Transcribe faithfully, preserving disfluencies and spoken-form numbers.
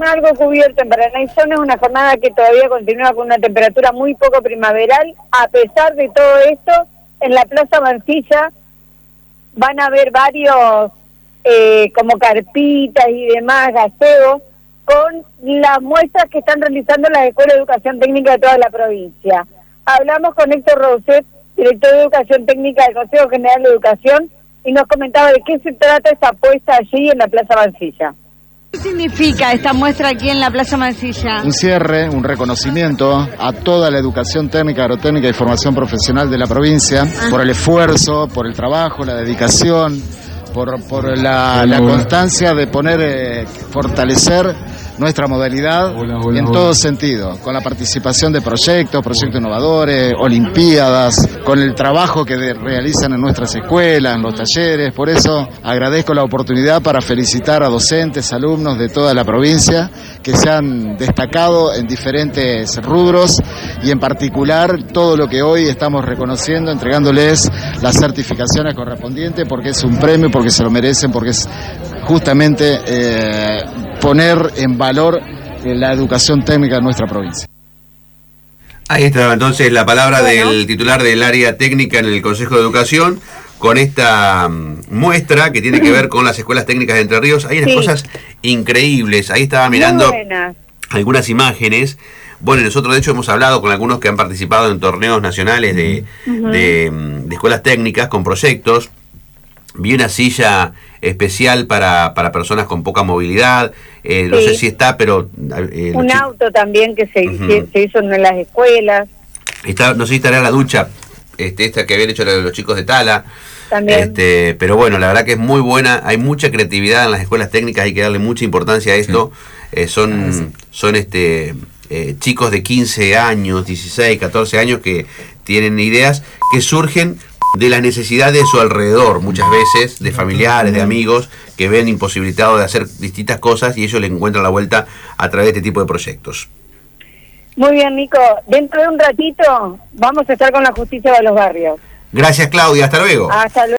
jornada algo cubierta en Paraná y zona, es una jornada que todavía continúa con una temperatura muy poco primaveral. A pesar de todo esto, en la Plaza Mansilla van a haber varios, eh, como carpitas y demás, gazebos, con las muestras que están realizando las escuelas de educación técnica de toda la provincia. Hablamos con Héctor Rousset, director de Educación Técnica del Consejo General de Educación, y nos comentaba de qué se trata esta apuesta allí en la Plaza Mansilla. ¿Qué significa esta muestra aquí en la Plaza Mansilla? Un cierre, un reconocimiento a toda la educación técnica, agrotécnica y formación profesional de la provincia, ah. por el esfuerzo, por el trabajo, la dedicación, por, por la, la constancia de poner, eh, fortalecer nuestra modalidad hola, hola, en todo hola. sentido, con la participación de proyectos, proyectos innovadores, olimpiadas, con el trabajo que de, realizan en nuestras escuelas, en los talleres. Por eso agradezco la oportunidad para felicitar a docentes, alumnos de toda la provincia que se han destacado en diferentes rubros y en particular todo lo que hoy estamos reconociendo, entregándoles las certificaciones correspondientes porque es un premio, porque se lo merecen, porque es justamente eh, poner en valor la educación técnica de nuestra provincia. Ahí está entonces la palabra bueno. del titular del área técnica en el Consejo de Educación con esta muestra que tiene que ver con las escuelas técnicas de Entre Ríos. Hay unas sí. cosas increíbles. Ahí estaba mirando algunas imágenes. Bueno, nosotros de hecho hemos hablado con algunos que han participado en torneos nacionales de, uh-huh. de, de escuelas técnicas con proyectos. Vi una silla especial para, para personas con poca movilidad, eh, no sí. sé si está, pero... Eh, un auto también que se, uh-huh. que se hizo en las escuelas. Está, no sé si estará la ducha, este, esta que habían hecho los chicos de Tala. También. Este, pero bueno, la verdad que es muy buena, hay mucha creatividad en las escuelas técnicas, hay que darle mucha importancia a esto. Sí. Eh, son, ah, sí. son este eh, chicos de quince años, dieciséis, catorce años que tienen ideas que surgen de la necesidad de su alrededor, muchas veces, de familiares, de amigos, que ven imposibilitados de hacer distintas cosas y ellos le encuentran la vuelta a través de este tipo de proyectos. Muy bien, Nico. Dentro de un ratito vamos a estar con la justicia de los barrios. Gracias, Claudia. Hasta luego. Hasta luego.